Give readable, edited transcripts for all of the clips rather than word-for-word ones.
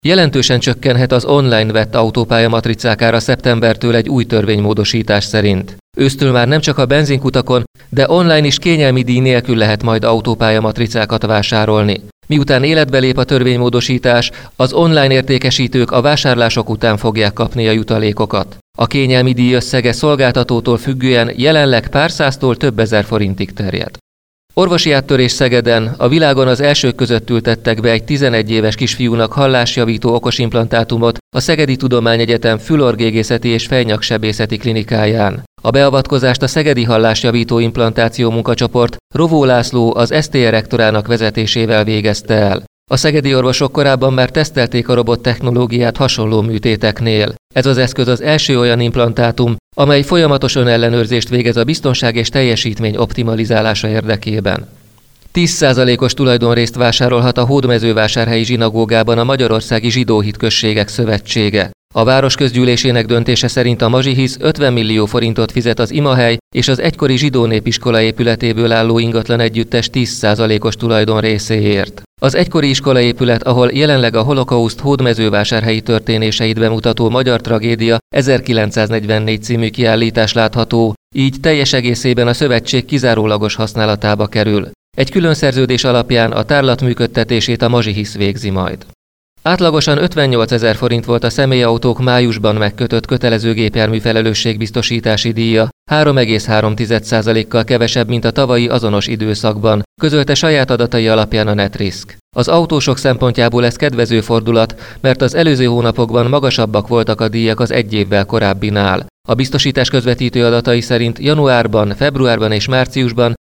Jelentősen csökkenhet az online vett autópályamatricák ára szeptembertől egy új törvénymódosítás szerint. Ősztől már nem csak a benzinkutakon, de online is kényelmi díj nélkül lehet majd autópályamatricákat vásárolni. Miután életbe lép a törvénymódosítás, az online értékesítők a vásárlások után fogják kapni a jutalékokat. A kényelmi díj összege szolgáltatótól függően jelenleg pár száztól több ezer forintig terjed. Orvosi áttörés Szegeden, a világon az elsők között ültettek be egy 11 éves kisfiúnak hallásjavító okosimplantátumot a Szegedi Tudományegyetem fülorgégészeti és fejnyaksebészeti klinikáján. A beavatkozást a Szegedi Hallásjavító Implantáció munkacsoport Rovó László az STR rektorának vezetésével végezte el. A szegedi orvosok korábban már tesztelték a robot technológiát hasonló műtéteknél. Ez az eszköz az első olyan implantátum, amely folyamatos önellenőrzést végez a biztonság és teljesítmény optimalizálása érdekében. 10%-os tulajdonrészt vásárolhat a Hódmezővásárhelyi zsinagógában a Magyarországi Zsidó Hitközségek Szövetsége. A város közgyűlésének döntése szerint a Mazsihisz 50 millió forintot fizet az imahely és az egykori zsidó népiskola épületéből álló ingatlan együttes 10%-os tulajdonrészéért. Az egykori iskolaépület, ahol jelenleg a holokauszt hódmezővásárhelyi történéseit bemutató magyar tragédia 1944 című kiállítás látható, így teljes egészében a szövetség kizárólagos használatába kerül. Egy külön szerződés alapján a tárlat működtetését a Mazsihisz végzi majd. Átlagosan 58 000 forint volt a személyautók májusban megkötött kötelező gépjármű felelősségbiztosítási díja, 3,3%-kal kevesebb, mint a tavalyi azonos időszakban, közölte saját adatai alapján a Netrisk. Az autósok szempontjából ez kedvező fordulat, mert az előző hónapokban magasabbak voltak a díjak az egy évvel korábbinál. A biztosítás közvetítő adatai szerint januárban, februárban és márciusban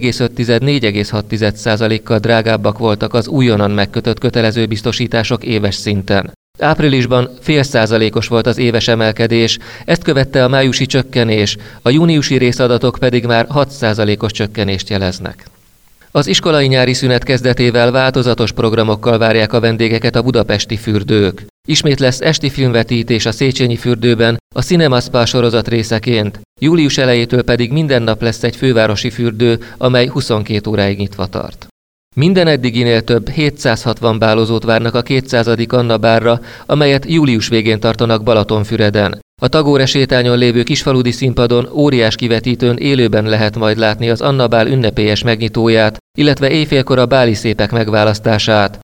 1,5-4,6%-kal drágábbak voltak az újonnan megkötött kötelező biztosítások éves szinten. Áprilisban 0,5%-os volt az éves emelkedés, ezt követte a májusi csökkenés, a júniusi részadatok pedig már 6%-os csökkenést jeleznek. Az iskolai nyári szünet kezdetével változatos programokkal várják a vendégeket a budapesti fürdők. Ismét lesz esti filmvetítés a Széchenyi fürdőben, a Cinema Spa sorozat részeként. Július elejétől pedig minden nap lesz egy fővárosi fürdő, amely 22 óráig nyitva tart. Minden eddiginél több 760 bálozót várnak a 200. Anna bárra, amelyet július végén tartanak Balatonfüreden. A Tagore sétányon lévő kisfaludi színpadon óriás kivetítőn élőben lehet majd látni az Anna bál ünnepélyes megnyitóját, illetve éjfélkor a báli szépek megválasztását.